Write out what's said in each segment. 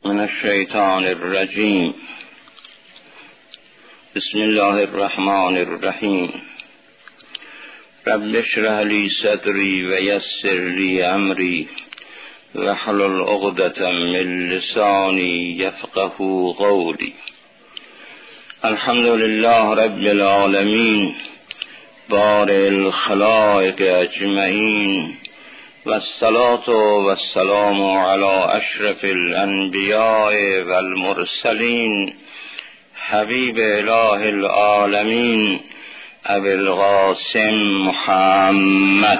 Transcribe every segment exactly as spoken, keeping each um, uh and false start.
من الشیطان الرجیم. بسم الله الرحمن الرحیم. رب اشرح لی صدری و یسر لی امری واحلل عقدة من لسانی یفقهوا قولی. الحمد لله رب العالمین بارئ الخلائق اجمعین و الصلاة و السلام علی اشرف الانبیاء و المرسلین حبیب اله العالمین ابی القاسم محمد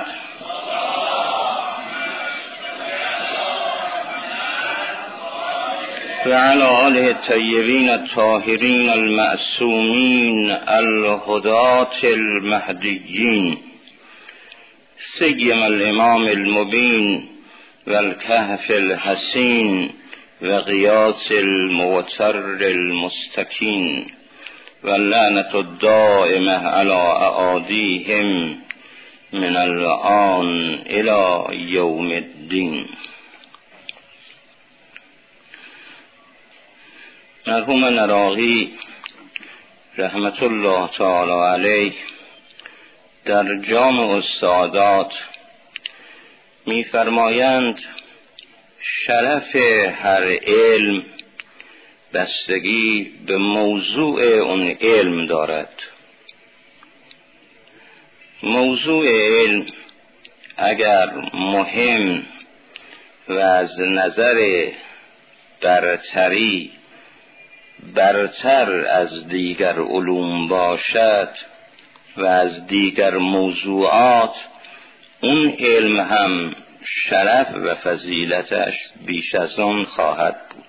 و علی آله الطیبین الطاهرین المعصومین الهداة المهدیین سیم الامام المبین و الکهف الحسین و غیاث الموتر المستکین و لعنت الدائمه علی اعادیهم من الآن الی یوم الدین. مرحوم نراقی رحمت الله تعالی علیه در جامع السعادات می‌فرمایند شرف هر علم بستگی به موضوع اون علم دارد. موضوع علم اگر مهم و از نظر برتری برتر از دیگر علوم باشد و از دیگر موضوعات، اون علم هم شرف و فضیلتش بیش از آن خواهد بود.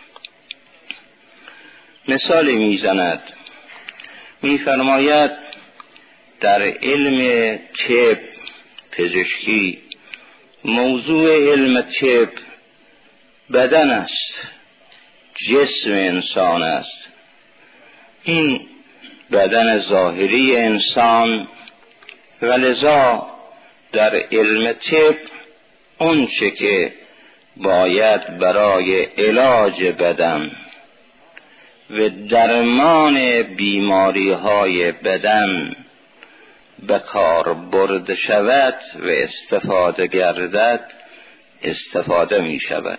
مثال میزند، میفرماید در علم طب پزشکی موضوع علم طب بدن است، جسم انسان است. این بدن ظاهری انسان و لذا در علم طب اون چه که باید برای علاج بدن و درمان بیماری های بدن به کار برده شود و استفاده گردد استفاده می شود.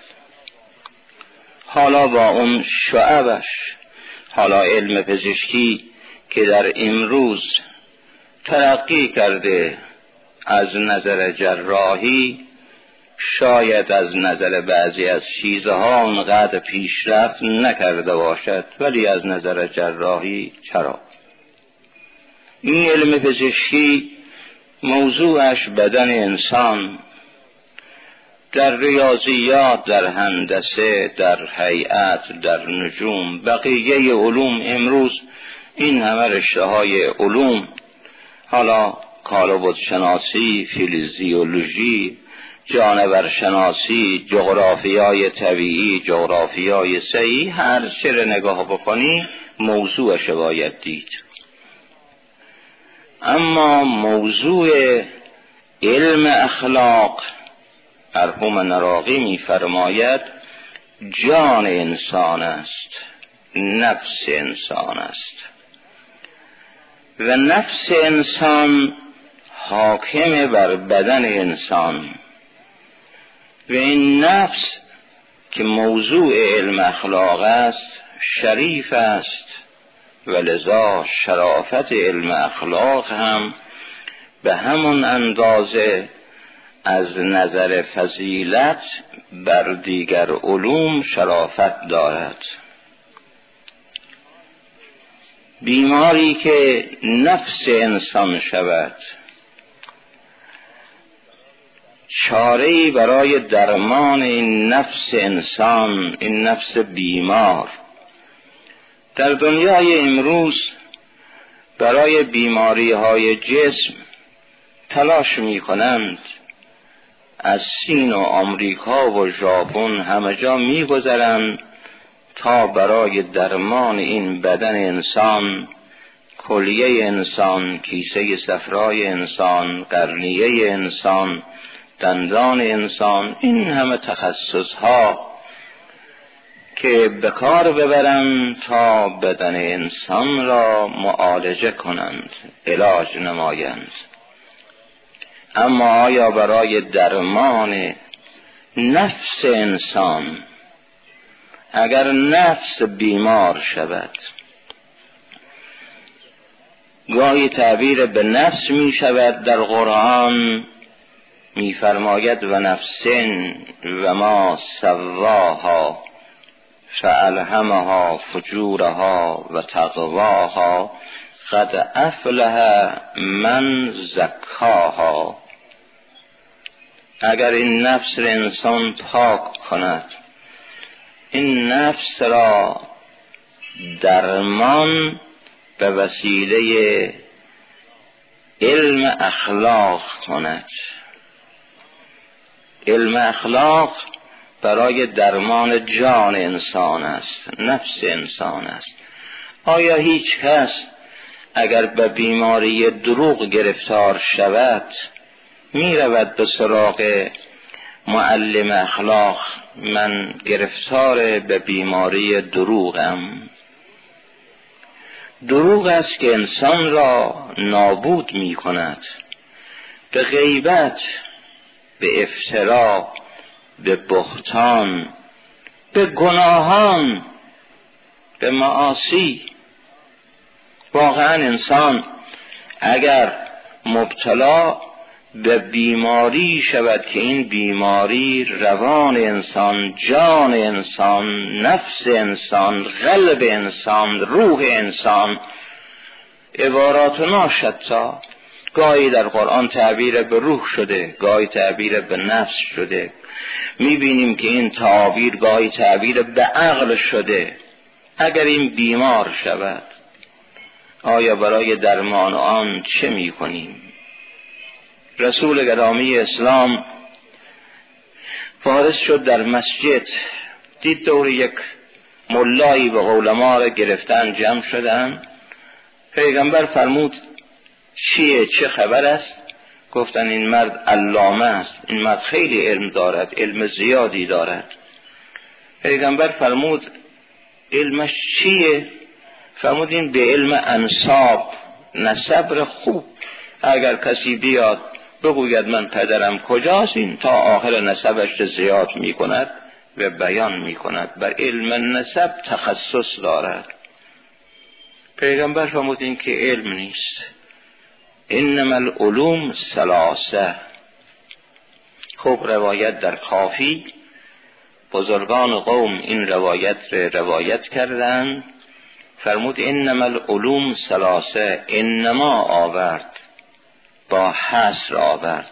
حالا با اون شعبش، حالا علم پزشکی که در امروز ترقی کرده از نظر جراحی، شاید از نظر بعضی از چیزها اونقدر پیشرفت نکرده باشد، ولی از نظر جراحی چرا؟ این علم پزشکی موضوعش بدن انسان، در ریاضیات، در هندسه، در هیئت، در نجوم، بقیه علوم امروز این همه رشته‌های علوم، حالا کالبد شناسی، فیزیولوژی، جانور شناسی، جغرافیای طبیعی، جغرافیای سیاسی، هر چه را نگاه بکنی موضوعش باید دید. اما موضوع علم اخلاق، مرحوم نراقی می‌فرماید جان انسان است، نفس انسان است و نفس انسان حاکم بر بدن انسان و این نفس که موضوع علم اخلاق است شریف است و لذا شرافت علم اخلاق هم به همون اندازه از نظر فضیلت بر دیگر علوم شرافت دارد. بیماری که نفس انسان شود، چاره‌ای برای درمان این نفس انسان، این نفس بیمار، در دنیای امروز برای بیماری های جسم تلاش می کنند. از چین و آمریکا و ژاپن همه جا می گذرند تا برای درمان این بدن انسان، کلیه انسان، کیسه صفرای انسان، قرنیه انسان، دندان انسان، این همه تخصص ها که به کار ببرم تا بدن انسان را معالجه کنند، علاج نمایند. اما آیا برای درمان نفس انسان، اگر نفس بیمار شود، گاهی تعبیر به نفس می شود در قرآن، می فرماید و نفسن و ما سواها فالهمها فجورها و تقواها قد افلح من زکاها. اگر این نفس را انسان پاک کند، این نفس را درمان به وسیله علم اخلاق کند. علم اخلاق برای درمان جان انسان است، نفس انسان است. آیا هیچ کس اگر به بیماری دروغ گرفتار شود می رود به سراغ معلم اخلاق؟ من گرفتار به بیماری دروغم. دروغ است که انسان را نابود می کند. به غیبت، به افترا، به بهتان، به گناهان، به معاصی. واقعا انسان اگر مبتلا به بیماری شود که این بیماری روان انسان، جان انسان، نفس انسان، قلب انسان، روح انسان، عبارات ناشتا، گاهی در قرآن تعبیر به روح شده، گاهی تعبیر به نفس شده. میبینیم که این تعبیر گاهی تعبیر به عقل شده. اگر این بیمار شود، آیا برای درمان آن چه میکنیم؟ رسول گرامی اسلام وارد شد در مسجد، دید دور یک ملایی به قول ما را گرفتن جمع شدن. پیغمبر فرمود چیه، چه خبر است؟ گفتن این مرد علامه است، این مرد خیلی علم دارد، علم زیادی دارد. پیغمبر فرمود علمش چیه؟ فرمود این به علم انساب، نسب خوب. اگر کسی بیاد بگوید من پدرم کجاست، این تا آخر نسبش زیاد می کند و بیان می کند. بر علم نسب تخصص دارد. پیغمبر فرمود این که علم نیست، انما العلوم ثلاثه. خب روایت در کافی بزرگان قوم این روایت را روایت کردند. فرمود انما العلوم ثلاثه، انما آورد، با حصر آورد.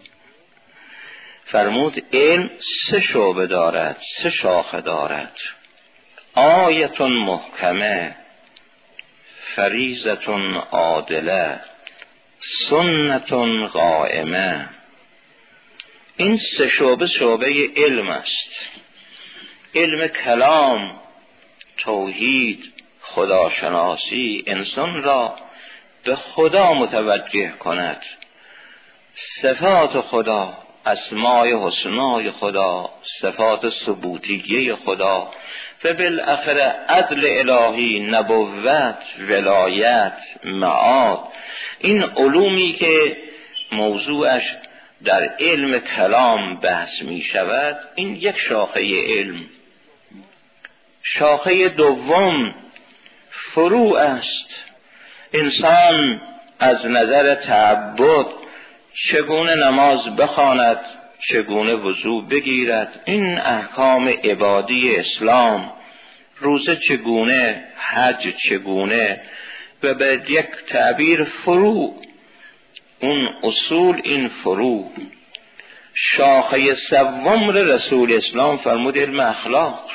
فرمود علم سه شعبه دارد، سه شاخه دارد. آیت محکمه، فریضت عادله، سنت قائمه. این سه شعبه شعبه علم است. علم کلام، توحید، خداشناسی انسان را به خدا متوجه کند. صفات خدا، اسمای حسنای خدا، صفات ثبوتیه خدا و بالاخره عدل الهی، نبوت، ولایت، معاد. این علومی که موضوعش در علم کلام بحث می شود، این یک شاخه علم. شاخه دوم فروع است. انسان از نظر تعبد چگونه نماز بخواند، چگونه وضو بگیرد، این احکام عبادی اسلام، روزه چگونه، حج چگونه، و به یک تعبیر فروع، اون اصول، این فروع. شاخه سوم رسول اسلام فرمود علم اخلاق،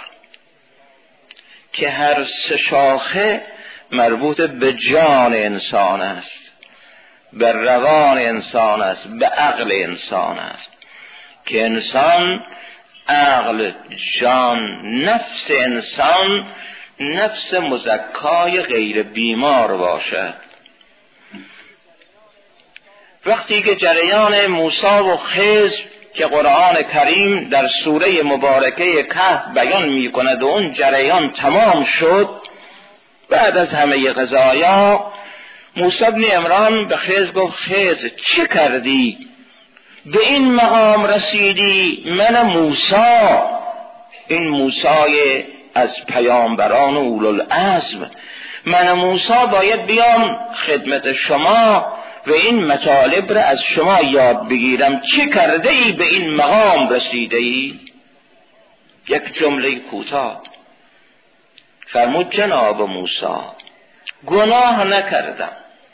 که هر سه شاخه مربوط به جان انسان است، به روان انسان است، به عقل انسان است. که انسان، عقل، جان، نفس انسان نفس مزکای غیر بیمار باشد. وقتی که جریان موسی و خضر که قرآن کریم در سوره مبارکه کهف بیان می کند و اون جریان تمام شد، بعد از همه قضایا موسی بن عمران به خضر گفت خضر چه کردی؟ به این مقام رسیدی؟ من موسی، این موسی از پیامبران و اولوالعزم، من موسی باید بیام خدمت شما و این مطالب را از شما یاد بگیرم. چه کرده ای به این مقام رسیده ای؟ یک جمله کوتاه فرمود جناب موسی گناه نکردم،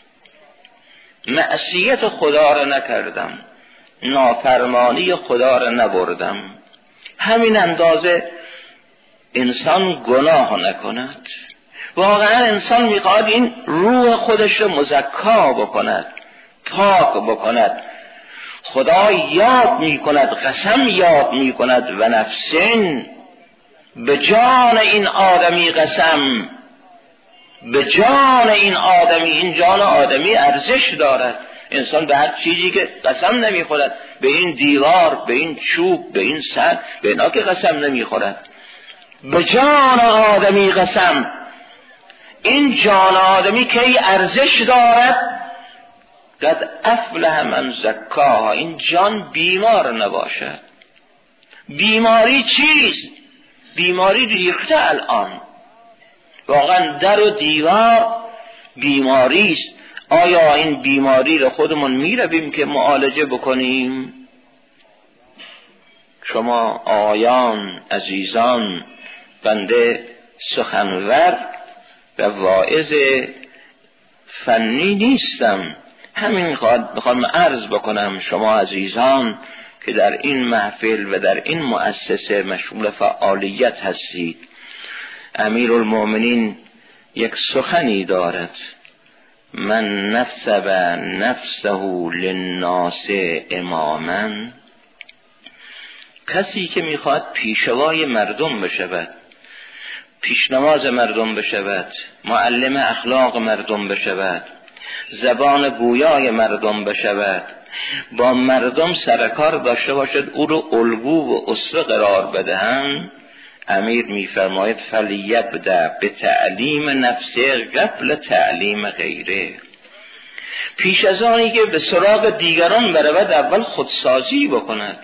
معصیت خدا را نکردم، نافرمانی خدا را نبردم. همین اندازه انسان گناه نکند. واقعا انسان میخواد این روح خودش رو مزکا بکند، پاک بکند. خدا یاد میکند، قسم یاد میکند و نفسین، به جان این آدمی قسم، به جان این آدمی. این جان آدمی ارزش دارد. انسان به هر چیزی که قسم نمیخورد، به این دیوار، به این چوب، به این سر، به اینا که قسم نمیخورد. به جان آدمی قسم. این جان آدمی که ای ارزش دارد، قد افلح من زکاها. این جان بیمار نباشد. بیماری چیست؟ بیماری ریخته الان. واقعا در و دیوار بیماری است. آیا این بیماری رو خودمون میرویم که معالجه بکنیم؟ شما آقایان عزیزان، بنده سخنور و واعظ فنی نیستم، همین میخوام عرض بکنم شما عزیزان که در این محفل و در این مؤسسه مشغول فعالیت هستید. امیرالمؤمنین یک سخنی دارد: من نفسب نفسه للناس اماما. کسی که میخواد پیشوای مردم بشود، پیشنماز مردم بشود، معلم اخلاق مردم بشود، زبان گویای مردم بشود، با مردم سرکار داشته باشد، او رو الگو و اسوه قرار بدهند، امیر میفرماید فلیبدأ به تعلیم نفسه قبل تعلیم غیره. پیش از آنی که به سراغ دیگران برود اول خودسازی بکند.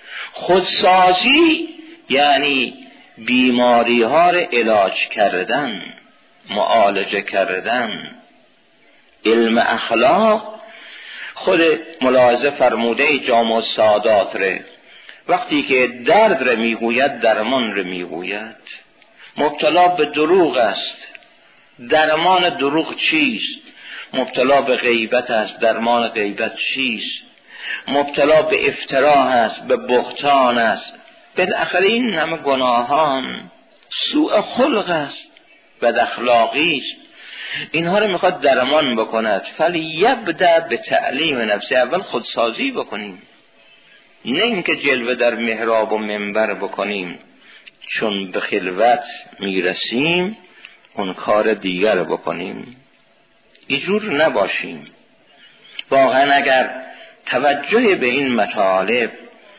خودسازی یعنی بیماری ها را علاج کردن، معالجه کردن. علم اخلاق خود ملاحظه فرموده جامع السعادات ره، وقتی که درد را میگوید درمان را میگوید. مبتلا به دروغ است، درمان دروغ چیست؟ مبتلا به غیبت است، درمان غیبت چیست؟ مبتلا به افترا است، به بهتان است. بالاخره این همه گناهان سوء خلق است، بد اخلاقی است. اینها رو میخواد درمان بکند. فلیبدأ به تعلیم نفسه. اول خودسازی بکنیم، نه اینکه جلوه در محراب و منبر بکنیم، چون به خلوت میرسیم اون کار دیگر بکنیم. اینجور نباشیم. واقعا اگر توجه به این مطالب،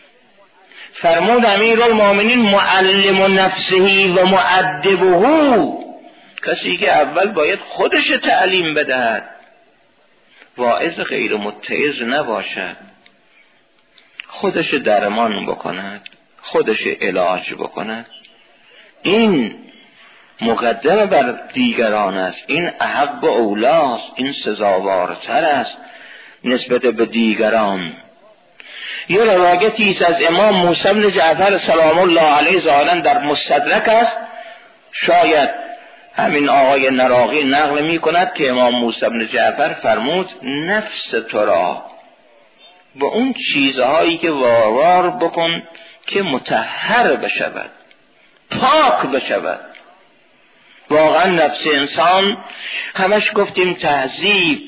فرمود امیرالمؤمنین معلم نفسه و مؤدبه، کسی که اول باید خودش تعلیم بدهد، واعظ غیر متعظ نباشد، خودش درمان بکند، خودش علاج بکند. این مقدم بر دیگران است، این احق و اولاست، این سزاوارتر است نسبت به دیگران. یه روایتی است از امام موسی بن جعفر سلام الله علیه ظاهرا در مستدرک است، شاید همین آقای نراقی نقل می کند که امام موسی بن جعفر فرمود نفس تو را با اون چیزهایی که واروار بکن که مطهر بشود، پاک بشود. واقعا نفس انسان همش گفتیم تهذیب،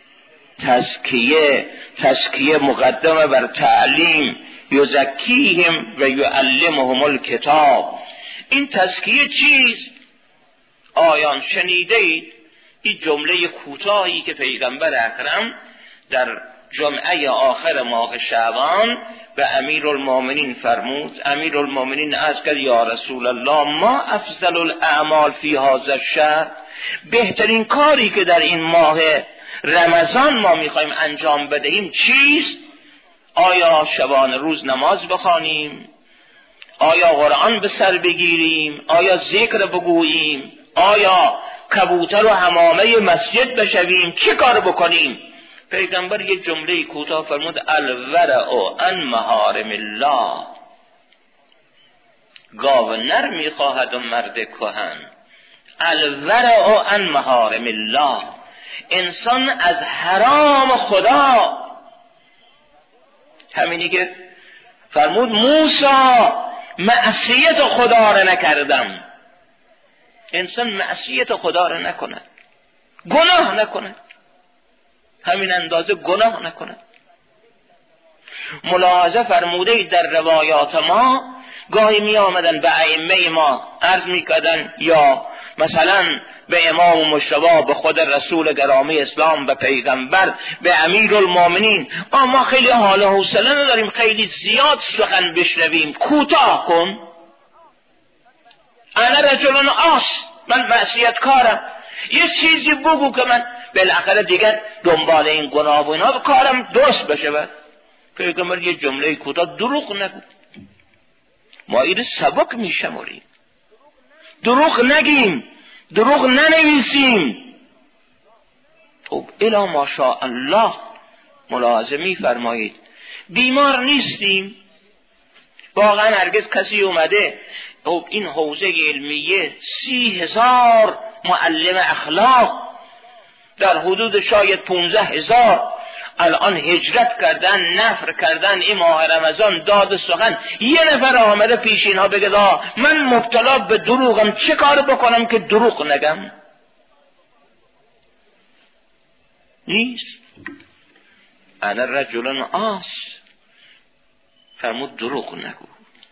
تزکیه، تزکیه مقدمه بر تعلیم، یزکیهم و یعلمهم الکتاب. این تزکیه چیست؟ آیان شنیده اید این جمله کوتاهی که پیغمبر اکرم در جمعه آخر ماه شعبان به امیرالمومنین فرمود. امیرالمومنین عرض کرد یا رسول الله ما افضل الاعمال فی هذا الشهر، بهترین کاری که در این ماه رمضان ما میخوایم انجام بدهیم چیست؟ آیا شبانه روز نماز بخوانیم؟ آیا قرآن به سر بگیریم؟ آیا ذکر بگوییم؟ آیا کبوتر و حمامه مسجد بشویم؟ چه کار بکنیم؟ پیغمبر یک جمله کوتاه فرمود الورع عن محارم الله. گاو نر میخواهد و مرد کهن. الورع عن محارم الله، انسان از حرام خدا. همینی که فرمود موسی معصیت خدا را نکردم. انسان معصیت خدا را نکند، گناه نکند، همین اندازه گناه نکند. ملاحظه فرموده در روایات ما گاهی می آمدن به ائمه ما عرض می کردن، یا مثلا به امام مجتبی، به خود رسول گرامی اسلام، به پیغمبر، به امیرالمومنین، ما خیلی حال و حوصله نداریم خیلی زیاد سخن بشنویم، کوتاه کن. انا رجل آس، من معصیت کارم، یه چیزی بگو که من بالاخره دیگر دنبال این گناه و اینا کارم درست بشه. پیغمبر یه جمله کوتاه، دروغ نگو. ما این سبک میشماریم، دروغ نگیم، دروغ ننویسیم. خب الا ماشاء الله ملاحظه میفرمایید بیمار نیستیم. واقعا هرگز کسی اومده خب این حوزه علمیه سی هزار معلم اخلاق در حدود شاید پونزه هزار الان هجرت کردن، نفر کردن این ماه رمضان، داد سخن، یه نفر آمده پیش اینها بگه من مبتلا به دروغم، چه کار بکنم که دروغ نگم؟ نیست. انا رجل آس، فرمود دروغ نگو.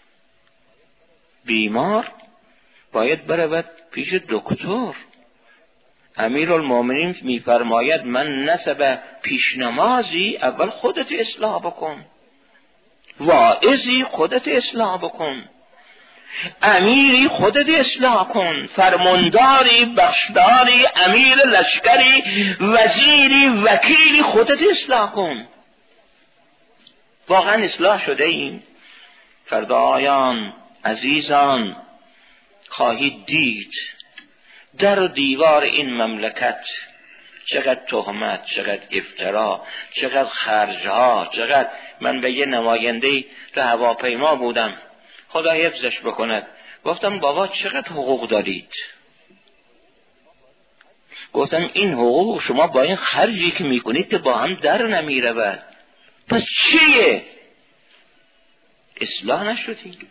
بیمار باید برود پیش دکتر. امیرالمومنین میفرماید من نسب پیش نمازی اول خودت اصلاح بکن، واعظی خودت اصلاح بکن، امیری خودت اصلاح کن، فرمانداری، بخشداری، امیر لشکری، وزیری، وکیلی خودت اصلاح کن. واقعا اصلاح شده ایم؟ فردایان عزیزان خواهید دید در و دیوار این مملکت چقدر تهمت، چقدر افترا، چقدر خرجها، چقدر. من به یه نماینده تو هواپیما بودم، خدا حفظش بکند، گفتم بابا چقدر حقوق دارید؟ گفتم این حقوق شما با این خرجی که میکنید که با هم در نمیرود، پس چیه؟ اصلاح نشدید.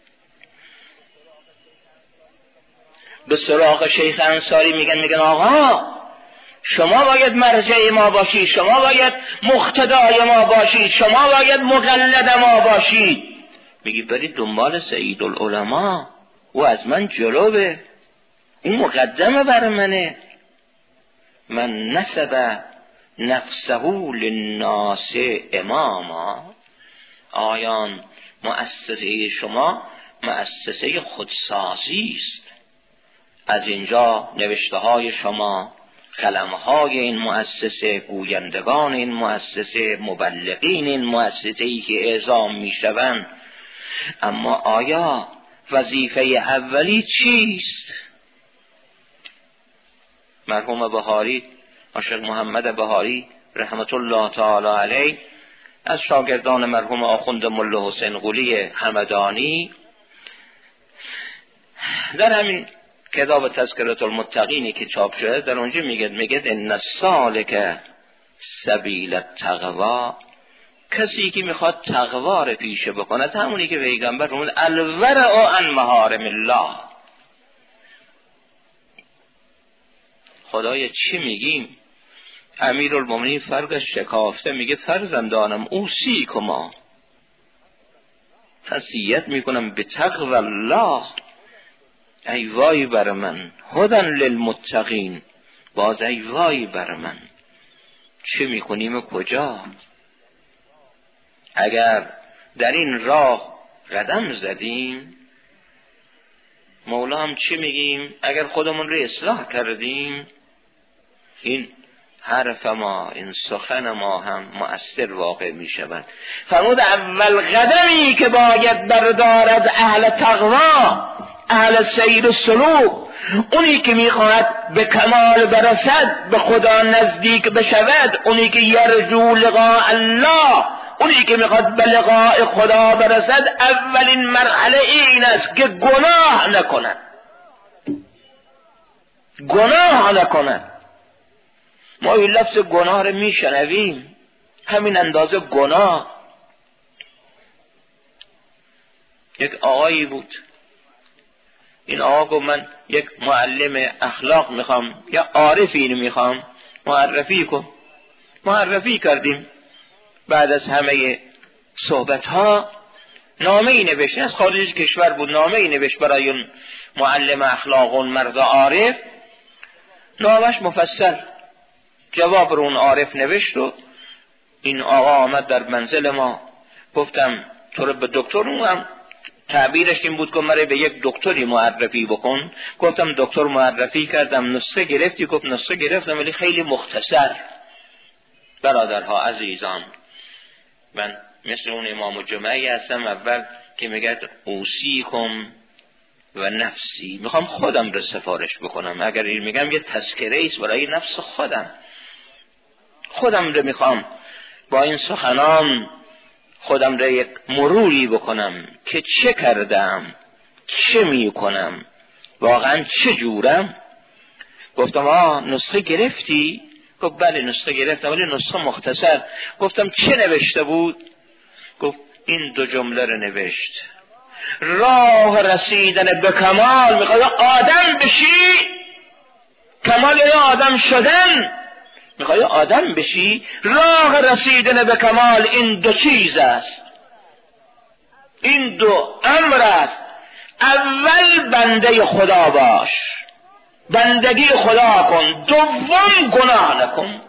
به سراغ شیخ انصاری میگن میگن آقا شما باید مرجع ما باشید، شما باید مقتدای ما باشید، شما باید مقلد ما باشید. میگی برید دنبال سید العلماء، او از من جلوه، این مقدمه بر منه. من نسب نفسه للناس اماما. آیان مؤسسه شما مؤسسه خودسازی است. از اینجا نوشته های شما، قلم های این مؤسسه، گویندگان این مؤسسه، مبلغین این مؤسسه ای که اعزام می شوند. اما آیا وظیفه اولی چیست؟ مرحوم بهاری، عاشق محمد بهاری رحمت الله تعالی علیه، از شاگردان مرحوم آخوند ملا حسین قلی همدانی، در همین کتاب تذکرة المتقینی که چاپ شده در اونجا میگه میگه ان السالک سبیل التقوا، کسی که میخواد تقوا رو پیشه بکنه، همونی که پیغمبر فرمود الورع عن محارم الله. خدایا چی میگیم؟ امیرالمومنین فرقش شکافته، میگه فرزندانم اوصیکما، وصیت میکنم به تقوی الله. ای وای بر من، هدن للمتقین، باز ای وای بر من، چه میکنیم و کجا؟ اگر در این راه قدم زدیم، مولا هم چی میگیم؟ اگر خودمون رو اصلاح کردیم، این حرف ما، این سخن ما هم مؤثر واقع می شود. فرمود اول قدمی که باید بردارد اهل تقوا، اهل سیر سلوک، اونی که میخواهد به کمال برسد، به خدا نزدیک بشود، اونی که یرجو لقاء الله، اونی که میخواد به لقاء خدا برسد، اولین مرحله این است که گناه نکند. گناه نکند. ما این لفظ گناه رو میشنویم، همین اندازه گناه. یک آقایی بود، این آقا گفت من یک معلم اخلاق میخوام، یا عارفی اینو میخوام، معرفی کن. معرفی کردیم. بعد از همه صحبت ها نامه ای نوشت، از خارج کشور بود، نامه ای نوشت برای اون معلم اخلاق، اون مرد عارف. نامش مفصل جواب رو اون عارف نوشت و این آقا آمد در منزل ما. گفتم تو رو به دکتر، هم تعبیرش این بود که مرا به یک دکتری معرفی بکن. گفتم دکتر معرفی کردم. نسخه گرفتی؟ گفت نسخه گرفتم ولی خیلی مختصر. برادرها عزیزان، من مثل اون امام جمعی هستم اول که میگه اوصیکم و نفسی، میخوام خودم رو سفارش بکنم. اگر این میگم یه تذکره ایست برای نفس خودم، خودم رو میخوام با این سخنان خودم رو یک مروری بکنم که چه کردم، چه میکنم، واقعا چه جورم. گفتم آه نسخه گرفتی؟ گفت بله نسخه گرفتم ولی نسخه مختصر. گفتم چه نوشته بود؟ گفت این دو جمله رو نوشت: راه رسیدن به کمال، میخوای آدم بشی، کمال یعنی آدم شدن، میخوای آدم بشی، راه رسیدن به کمال این دو چیز است، این دو امر است. اول بنده خدا باش، بندگی خدا کن. دوم گناه نکن.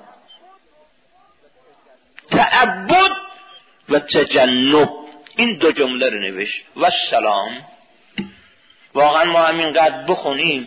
تعبد و تجنب، این دو جمله رو نوشت. و سلام. واقعا ما همینقدر بخونیم.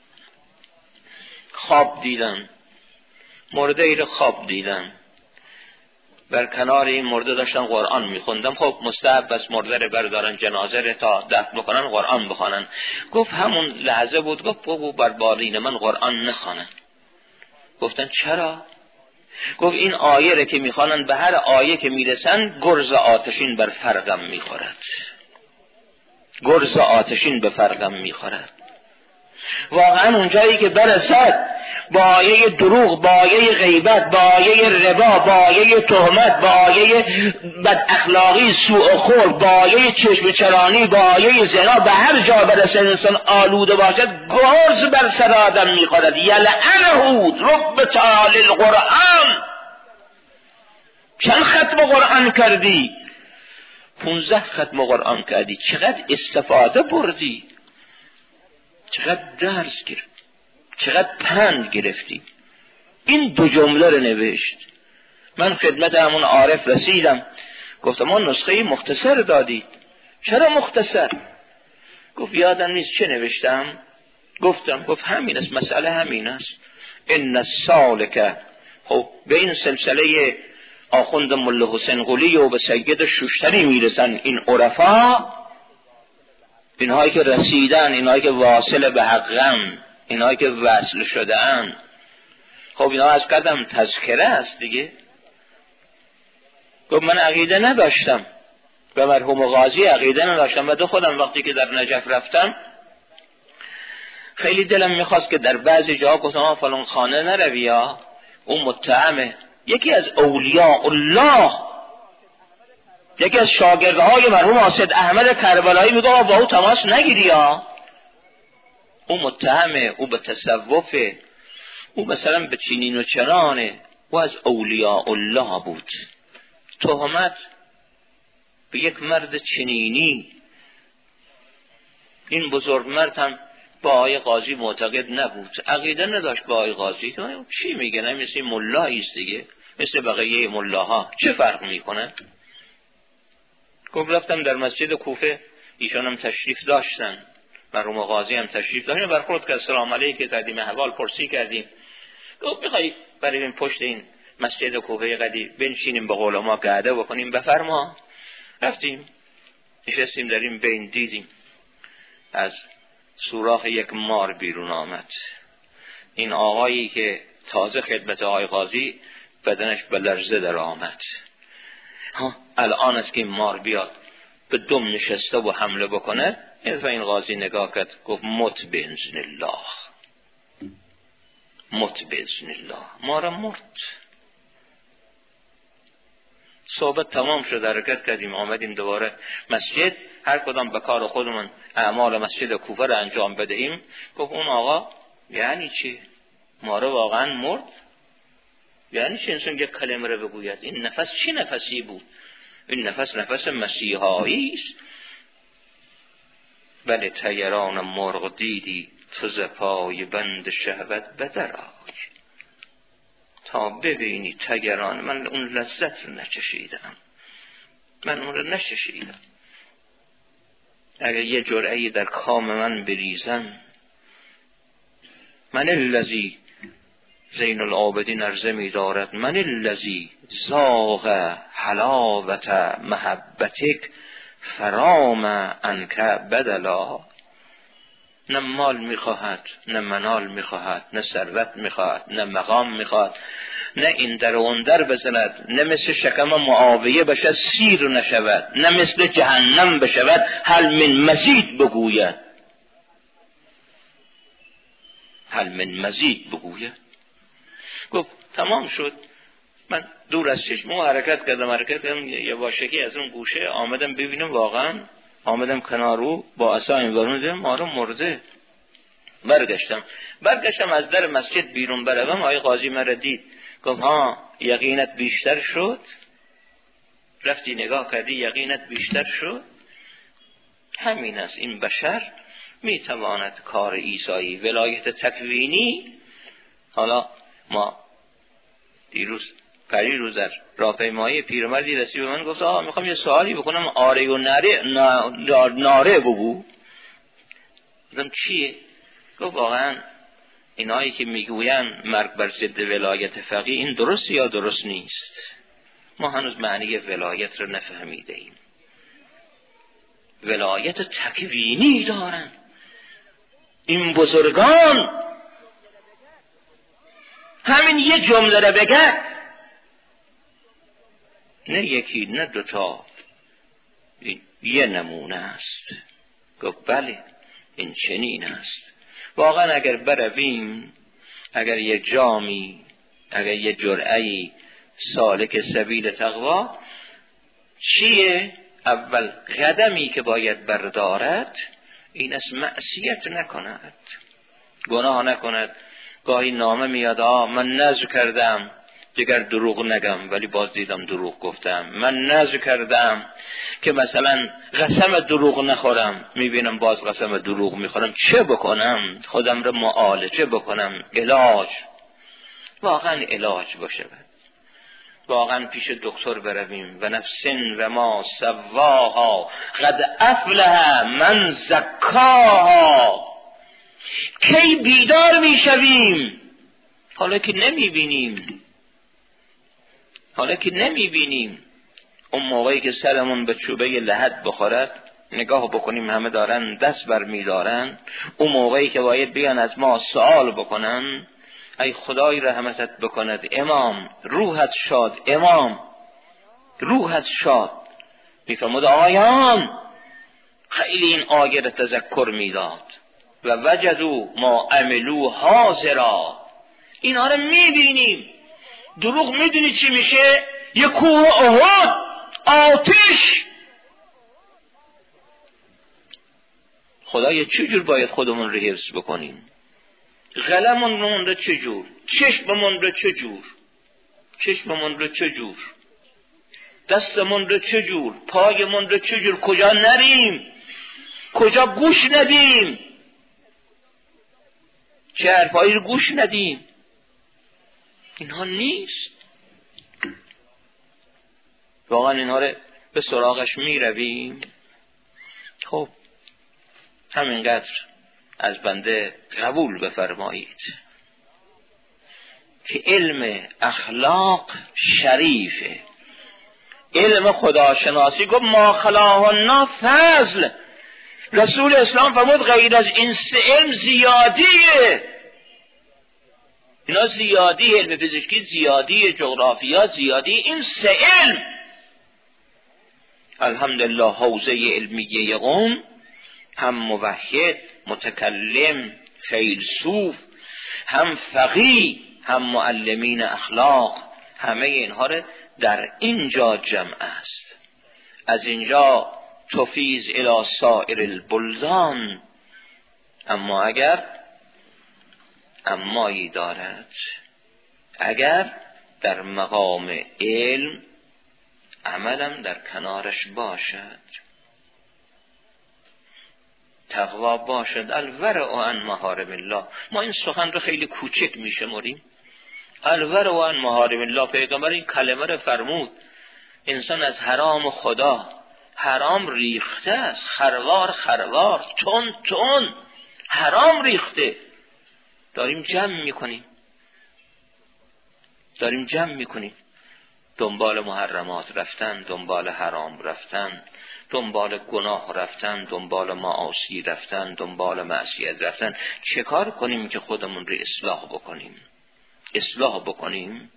خواب دیدن، مرده ای رو خواب دیدن، بر کنار این مرده داشتن قرآن میخوندم. خب مستحب بس مرده رو بردارن جنازه رو تا دفن بکنن قرآن بخونن. گفت همون لحظه بود گفت بابا بر بالین من قرآن نخوانن. گفتن چرا؟ گفت این آیه رو که میخوانن به هر آیه که میرسن گرز آتشین بر فرقم میخورد، گرز آتشین به فرقم میخورد. واقعا اونجایی که برسد با آیه دروغ، با آیه غیبت، با آیه ربا، با آیه تهمت، با آیه بد اخلاقی، سوء خلق، با آیه چشم چرانی، با آیه زنا، به هر جا برسد انسان آلوده باشد گرز بر سر آدم میخورد. یلعنه رب تعالی القرآن. چند ختم قرآن کردی؟ پونزده ختم قرآن کردی. چقدر استفاده بردی، چقدر درس گرفت، چقدر پند گرفتی. این دو جمله رو نوشت. من خدمت همون عارف رسیدم، گفتم ما نسخه مختصر دادی. چرا مختصر؟ گفت یادم نیست چه نوشتم. گفتم گفت همین است، مسئله همین است. ان السالک، خب به این سلسله آخوند ملا حسین قلی و به سید شوشتری میرسن این عرفا، اینهایی که رسیدن، اینهایی که واصل به حقم، اینهایی که وصل شدن. خب اینا از کردم تذکره است دیگه. گفت من عقیده نداشتم، به مرحوم غازی عقیده نداشتم و دو خودم وقتی که در نجف رفتم خیلی دلم میخواست که در بعضی جاها گفتم آه فلان خانه نروی یا اون متهمه. یکی از اولیاء الله، یکی از شاگردهای مرحوم حاسد احمد کربلایی میگه با او تماس نگیری یا او متهمه، او به تصوفه، او مثلا به چینین و چرانه. او از اولیاء الله بود. تهمت به یک مرد چنینی. این بزرگ مرد هم با آقای قاضی معتقد نبود، عقیده نداشت با آقای قاضی. چی میگه؟ نه مثل ملایی است دیگه، مثل بقیه ملاها. چه فرق میکنه؟ گفت رفتم در مسجد کوفه، ایشان هم تشریف داشتن، مرحوم قاضی هم تشریف داشتن، برخورد که سلام علیک قدیم احوال پرسی کردیم. گفت میخوای بریم پشت این مسجد کوفه قدیم بنشینیم به قول ما قعده بکنیم؟ بفرما. رفتیم نشستیم، در این بین دیدیم از سوراخ یک مار بیرون آمد. این آقایی که تازه خدمت آقای قاضی بدنش به لرزه در آمد. ها الان است که این مار بیاد به دم نشسته و حمله بکنه. این قاضی نگاه کرد گفت مت بإذن الله، مت بإذن الله. مار مرد. صحبت تمام شد، حرکت کردیم آمدیم دوباره مسجد، هر کدام به کار خودمون اعمال مسجد کوفه رو انجام بدهیم. گفت اون آقا یعنی چی؟ ماره واقعا مرد؟ یعنی چی انسان یک کلمه رو بگوید؟ این نفس چی نفسی بود؟ این نفس نفس مسیحایی است. بله طیران مرغ دیدی تو ز پای بند شهوت بدرآی. تا ببینی طیران، من اون لذت رو نچشیدم، من اون رو نچشیدم. اگر یه جرعه‌ای در کام من بریزن، من الذی زین العابدین عرضه می دارد، من الذی ذاق حلاوت محبتک فرام عنک بدلا. نه مال میخواهد، نه منال میخواهد، نه ثروت میخواهد، نه مقام میخواهد، نه این در و اون در بزند، نه مثل شکم معاویه بشد سیر نشود، نه مثل جهنم بشود هل من مزید بگوید، هل من مزید بگوید. گفت تمام شد. من دور از چشمو حرکت کردم حرکت کردم یه واشکی از اون گوشه آمدم ببینم، واقعا آمدم کنار رو با عصا انگارون دیدم مارو مرده. برگشتم برگشتم از در مسجد بیرون بروم، آقای قاضی مرا دید گفت ها یقینت بیشتر شد؟ رفتی نگاه کردی یقینت بیشتر شد؟ همین است، این بشر میتواند کار عیسایی ولایت تکوینی. حالا ما دیروز پری روز در راهپیمایی پیرمردی رسید به من گفت آقا میخوام یه سوالی بکنم، آره و نره ناره بگو. گفتم چیه؟ گفت واقعا اینایی که میگوین مرگ بر ضد ولایت فقیه این درست یا درست نیست؟ ما هنوز معنی ولایت رو نفهمیده ایم. ولایت تکوینی دارن این بزرگان. همین یه جمله رو بگه، نه یکی نه دوتا، یه نمونه است. گفت بله این چنین است. واقعا اگر برویم، اگر یه جامی، اگر یه جرعه‌ای سالک سبیل تقوا، چیه اول قدمی که باید بردارد؟ این است معصیت نکند، گناه نکند. گاهی نامه میاد آه من نذر کردم دیگر دروغ نگم ولی باز دیدم دروغ گفتم، من نذر کردم که مثلا قسم دروغ نخورم میبینم باز قسم دروغ میخورم، چه بکنم؟ خودم رو معالجه بکنم، علاج، واقعا علاج باشه، واقعا پیش دکتر برویم. و نفسن و ما سواها قد افلح من زکاها. کی بیدار میشویم؟ حالا که نمیبینیم، حالا که نمیبینیم. اون موقعی که سرمون به چوبه لحد بخورد نگاه بکنیم همه دارن دست بر میدارن، اون موقعی که باید بیان از ما سوال بکنن ای خدای رحمتت بکند امام، روحت شاد امام، روحت شاد. میفرمود آیان خیلی این آیه را تذکر میداد و وجدوا ما عملوا حاضرا. اینا رو میبینیم. دروغ میدونی چی میشه؟ یه کوه احد، آتش. خدایا چجور باید خودمون رو حفظ بکنیم؟ قلممون رو چجور؟ چشممون رو چجور؟ چشممون رو چجور؟ دستمون رو چجور؟ پایمون رو چجور؟ کجا نریم؟ کجا گوش ندیم؟ چه حرفایی رو گوش ندیم؟ اینها نیست. واقعا اینها رو به سراغش می رویم. خب همینقدر از بنده قبول بفرمایید که علم اخلاق شریفه. علم خداشناسی گفت ما خلاهن فضل. رسول اسلام فرمود غیر از این سه علم زیادیه. اینا زیادی، علم پزشکی زیادی، جغرافیا زیادی، این سه علم الحمدلله حوزه علمیه قوم هم موحد، متکلم، فیلسوف، هم فقیه، هم معلمین اخلاق، همه اینها رو در اینجا جمع است. از اینجا تفیز الی سائر البلدان. اما اگر امایی دارد، اگر در مقام علم عملم در کنارش باشد، تقوا باشد، الورع عن محارم الله. ما این سخن رو خیلی کوچک میشمریم. الورع عن محارم الله، پیغمبر این کلمه رو فرمود. انسان از حرام خدا، حرام ریخته است، خروار خروار، تون تون حرام ریخته. داریم جمع میکنیم داریم جمع میکنیم دنبال محرمات رفتن، دنبال حرام رفتن، دنبال گناه رفتن، دنبال معاصی رفتن، دنبال معصیت رفتن. چه کار کنیم که خودمون رو اصلاح بکنیم اصلاح بکنیم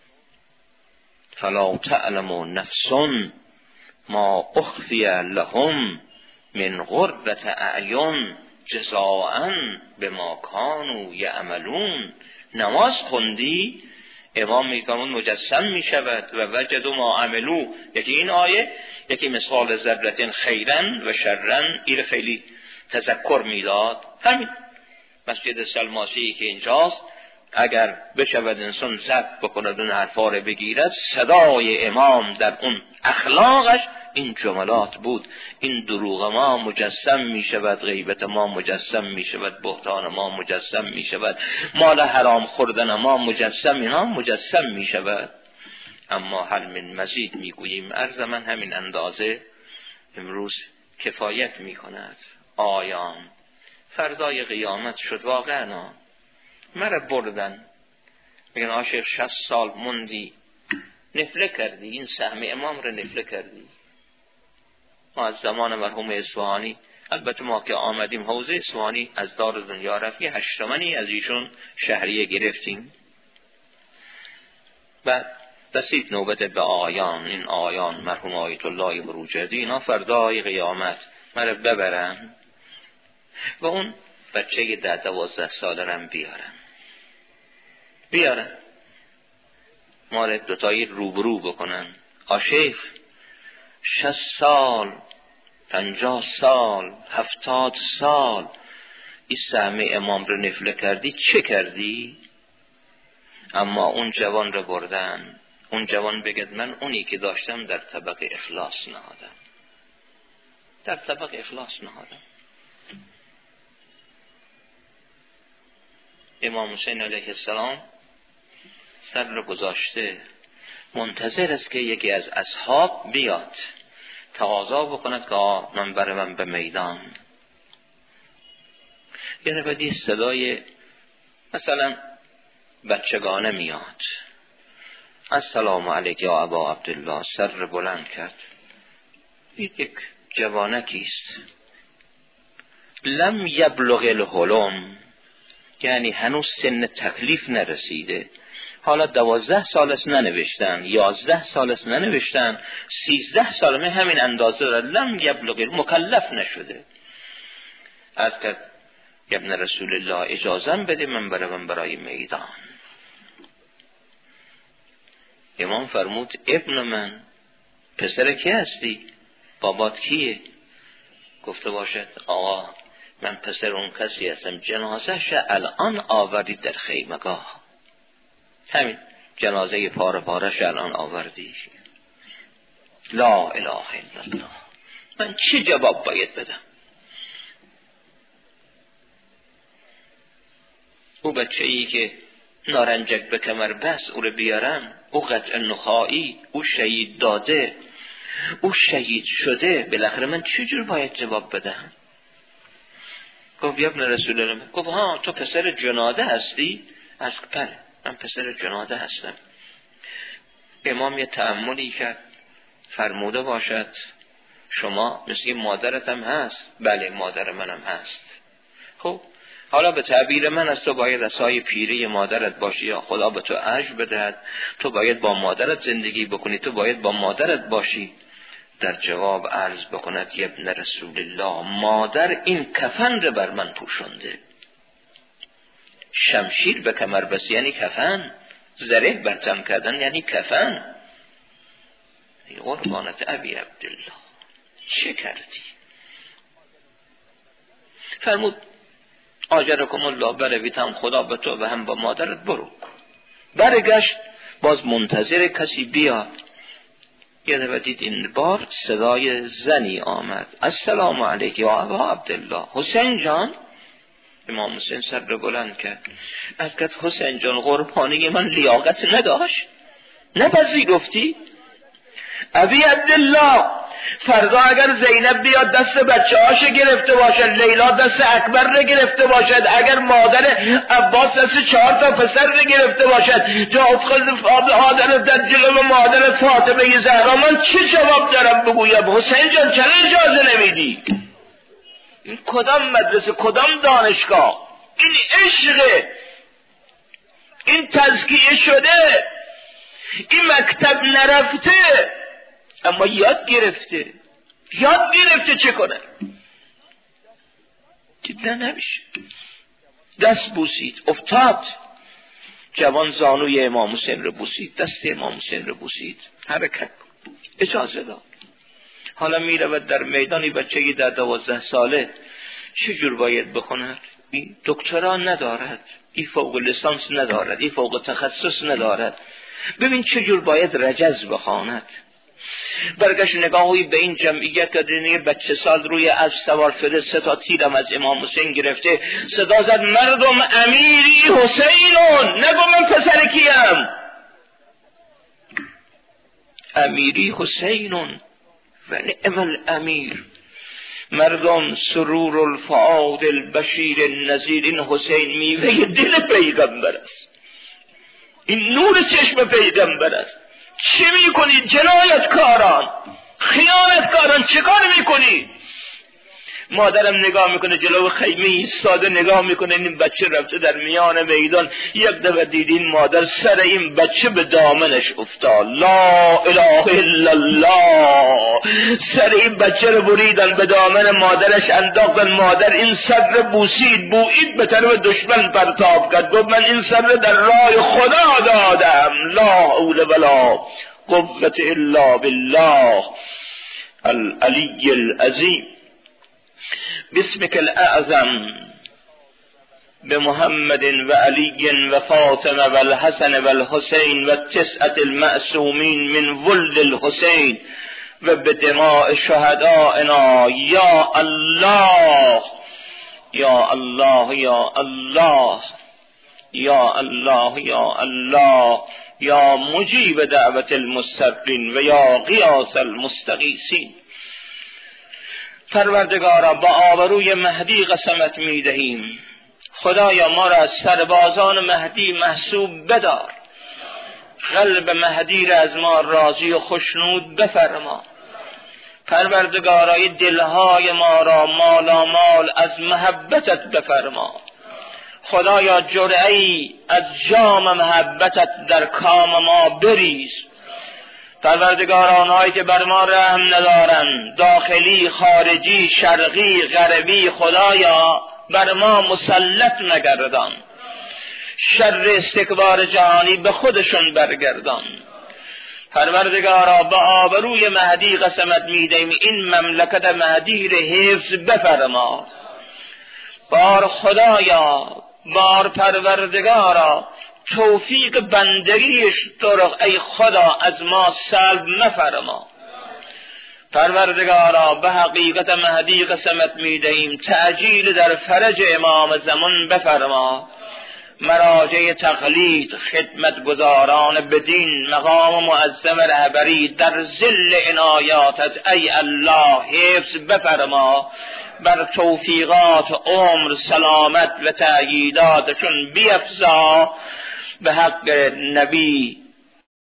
فلا تعلم نفس ما اخفی لهم من قرة اعین جزاء بما کانوا یعملون. نماز خوندی، امام میگمون مجسم میشود و وجد ما عملو. یکی این آیه، یکی مثال ذره خیرن و شرن. این خیلی تذکر میداد. همین مسجد سلماسی که اینجاست، اگر بشود انسان ضبط بکند اون حرفا رو بگیرد، صدای امام در اون اخلاقش این جملات بود. این دروغ ما مجسم می شود، غیبت ما مجسم می شود، بهتان ما مجسم می شود، مال حرام خوردن ما مجسم، اینا مجسم می شود. اما هل من مزید می گوییم. عرض من همین اندازه امروز کفایت می کند. آیان فردای قیامت شد واقعا مرا بردن، میگن عاشق شصت سال موندی، نفله کردی، این سهم امام رو نفله کردی. ما از زمان مرحوم اصفهانی، البته ما که آمدیم حوزه اصفهانی از دار دنیا رفتی، هشتمنی از ایشون شهریه گرفتیم. بعد رسید نوبت به آیان. این آیان مرحوم آیت الله بروجردی، اینا فردای قیامت مرا ببرن و اون بچه ده دوازده ساله رم بیارن بیارن ما رو دوتایی روبرو بکنن. آشیخ شصت سال، پنجاه سال، هفتاد سال این سهم امام رو نفله کردی، چه کردی؟ اما اون جوان رو بردن. اون جوان بگد من اونی که داشتم در طبق اخلاص نهادم، در طبق اخلاص نهادم. امام حسین علیه السلام سر رو گذاشته، منتظر است که یکی از اصحاب بیاد تقاضا بکند که آه من بر من به میدان. یه نفردی صدای مثلا بچگانه میاد، السلام علیک یا ابا عبدالله. سر رو بلند کرد، یک جوانکیست لم یبلغ الحلم، یعنی هنوز سن تکلیف نرسیده. حالا دوازده سال است ننوشتن، یازده سال است ننوشتن، سیزده سال می همین اندازه را لم یبلغ، مکلف نشده. از که ابن رسول الله اجازم بده من برم برای میدان. امام فرمود ابن من، پسر کی هستی؟ بابات کیه؟ گفته باشد آقا من پسر اون کسی هستم جنازه‌ش الان آوردی در خیمگاه، همین جنازه پاره پارش الان آوردی. لا اله الا الله. من چی جواب باید بدم؟ او بچه ای که نارنجک به کمر بس او رو بیارن، او قطع نخایی، او شهید داده، او شهید شده، بالاخره من چجور باید جواب بدم؟ گفت ابن رسول الله. گفت ها تو پسر جناده هستی؟ از بله من پسر جناده هستم. امام یه تأملی کرد، فرموده باشد شما مثل مادرت هم هست؟ بله مادر منم هست. خب حالا به تعبیر من از تو باید عصای پیری مادرت باشی یا خدا به تو اجر بدهد، تو باید با مادرت زندگی بکنی، تو باید با مادرت باشی. در جواب عرض بکند ابن رسول الله، مادر این کفن رو بر من پوشنده. شمشیر به کمر بس یعنی کفن، زره بر تن کردن یعنی کفن. ای قربانت ابی عبدالله چه کردی؟ فرمود آجرکم الله بروید، هم خدا به تو و هم با مادرت برو. برگشت باز منتظر کسی بیاد. یه دفعه دید این بار صدای زنی آمد. السلام علیک یا ابا عبدالله. حسین جان. امام حسین سر رو بلند کرد. از گفت حسین جان قربانی من لیاقت نداشت؟ نپذیرفتی؟ ابی عبدالله فردا اگر زینب بیاد دست بچه هاشو گرفته باشد، لیلا دست اکبر رو گرفته باشد، اگر مادر عباس دست چهار تا پسر رو گرفته باشد، جا ادخل مادر در جلو مادر فاطمه زهرا، من چه جواب دارم بگویم؟ حسین جان چرا اجازه نمیدی؟ این کدام مدرسه، کدام دانشگاه؟ این عشقه، این تزکیه شده، این مکتب نرفته اما یاد گرفته. یاد گرفته چه کنه؟ دیده نمیشه. دست بوسید، افتاد. جوان زانوی امام حسین رو بوسید، دست امام حسین رو بوسید، حرکت اجازه داد. حالا میره و در میدانی بچه‌ای در دوازده ساله چجور باید بخوند؟ این دکترا ندارد، این فوق لیسانس ندارد، این فوق تخصص ندارد. ببین چجور باید رجز بخواند. برگشت نگاهی به این جمعیت که دینی بچه سال روی اسب سوار شده، سه تا تیرم از امام حسین گرفته، صدا زد مردم امیری حسینون. نگو من پسر کیم؟ امیری حسینون و نعم الامیر. مردم سرور الفؤاد البشیر النذیر. این حسین میوه دل پیغمبر است، این نور چشم پیغمبر است. چه میکنی جنایتکاران، خیانتکاران؟ چه کار میکنی؟ مادرم نگاه میکنه جلو خیمه ایستاده، نگاه میکنه این بچه رفته در میان میدان. یک دفعه دیدین مادر سر این بچه به دامنش افتاد. لا اله الا الله. سر این بچه رو بریدن، به دامن مادرش انداختن. مادر این سر رو بوسید، بویید به طرف دشمن پرتاب کرد. گفت من این سر رو در راه خدا دادم. لا حول ولا قوة الا بالله العلی العظیم. بسمك الاعظم بمحمد و علی و فاطمه و الحسن و الحسین و تسعة المعصومین من ولد الحسین و بدماء شهدائنا. یا الله یا الله یا الله یا الله یا الله یا مجیب دعوت المضطرین و یا غیاث المستغیثین. پروردگارا با آبروی مهدی قسمت میدهیم، خدایا ما را از سربازان مهدی محسوب بدار. قلب مهدی را از ما راضی و خشنود بفرما. پروردگارای دلهای ما را مالامال از محبتت بفرما. خدایا جرعه‌ای از جام محبتت در کام ما بریز. پروردگار آنهایی که بر ما رحم ندارند، داخلی، خارجی، شرقی، غربی، خدایا بر ما مسلط نگردان. شر استکبار جهانی به خودشون برگردان. پروردگارا با آبروی مهدی قسمت میدهیم این مملکت مهدی را حفظ بفرما. بار خدایا، بار پروردگارا، توفیق بندگیش طرق ای خدا از ما سلب مفرما. پروردگارا به حقیقت مهدی قسمت میدهیم تعجیل در فرج امام زمان بفرما. مراجع تقلید، خدمت گزاران بدین، مقام معظم رهبری، در ظل عنایاتت ای الله حفظ بفرما بر توفیقات عمر سلامت و تأییداتشون بیفزا، به حق نبی